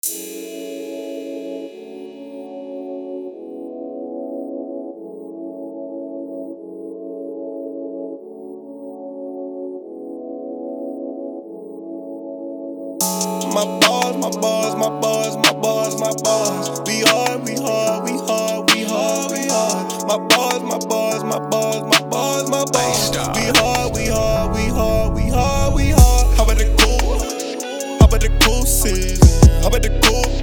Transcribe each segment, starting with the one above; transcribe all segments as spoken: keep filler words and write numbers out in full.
My bars, my bars, my bars, my bars, my bars. We hard, we hard, we hard, we hard, we hard. My bars, my bars, my bars, my bars, my bars. We hard, we hard, we hard, we hard, we hard. How about the cool? How about the cool season? How about the cool?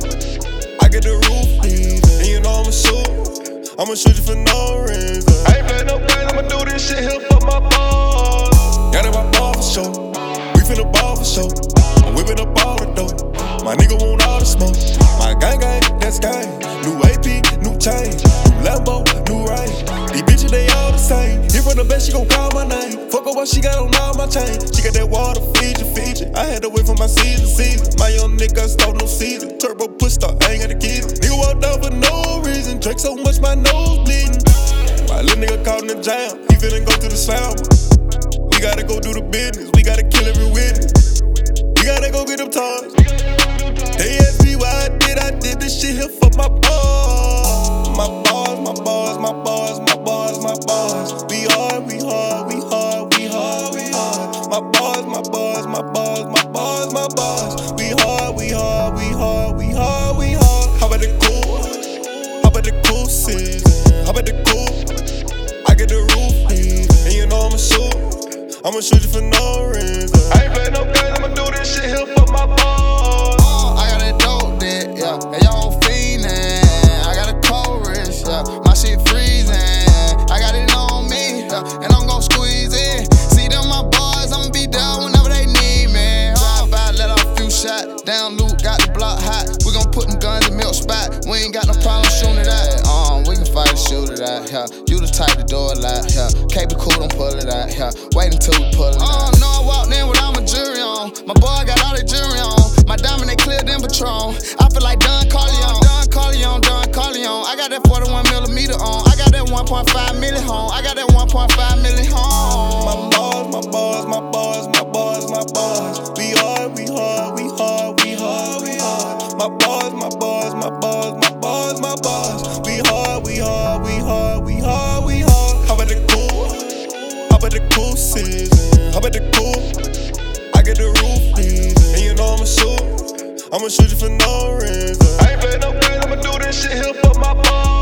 I get the roof leaving, and you know I'ma shoot. I'ma shoot you for no reason. I ain't playing no games, I'ma do this shit here for my bars. Got it my ball for sure. We finna ball for sure. I'm whipping up all the dope. My nigga want all the smoke. My gang gang, that's gang. New A P, new chain. New Lambo, new range. These bitches, they all the same. Here from the best, she gon' call my name. Fuck up what she got on all my chain. She got that water, Fiji, Fiji. I had to wait for my season, season. My young nigga start no season. Turbo push start, I ain't got the keys. Nigga walked down for no reason. Drink so much, my nose bleeding. My little nigga caught in the jam. He finna go to the slammer. We gotta go do the business. We gotta kill every witness. We gotta go get them toys. They ask me why I did, I did this shit here for my bars. My bars, my bars, my bars, my bars, my bars. We hard, we hard, we hard, we hard, we hard. My bars, my bars, my bars, my bars, my bars. We hard, we hard, we hard, we hard, we hard. How about the cool? How about the cool season? How about the cool? I get the roof leaving, and you know I'ma shoot. I'ma shoot you for no reason. I ain't playing no games, I'ma do this shit here for my bars. Uh, I got that dope dick, yeah. And y'all fiendin'. I got a cold wrist, yeah. My shit freezing. I got it on me, yeah. And I'm gon' squeeze in. See them my boys, I'ma be down whenever they need me. Drive by, let off a few shots. Down loot, got the block hot. We gon' put them guns in milk spot. We ain't got no problem shooting it out. Um, we can fight and shoot it out, yeah. You the type to do it like, yeah. Can't be cool, don't pull it out, yeah. Wait until we pull it out. Oh, no, I walked in without my jury on. My boy got all the jury on. My diamond, they cleared in Patron. I feel like Don Corleone. Don Corleone, Don Corleone. I got that forty-one millimeter on. I got that one point five million home. I got that one point five million home. My bars, my bars, my bars, my bars, my bars. We hard, we hard, we hard, we hard, we hard. My bars, my bars, my bars, my bars, my bars. We hard, we hard, we hard, we hard, we hard. How about the cool? How about the cool season? How about the cool? I get the roof leaving, and you know I'ma shoot. I'ma shoot you for no reason. I ain't playing no games, I'ma do this shit here for my bars.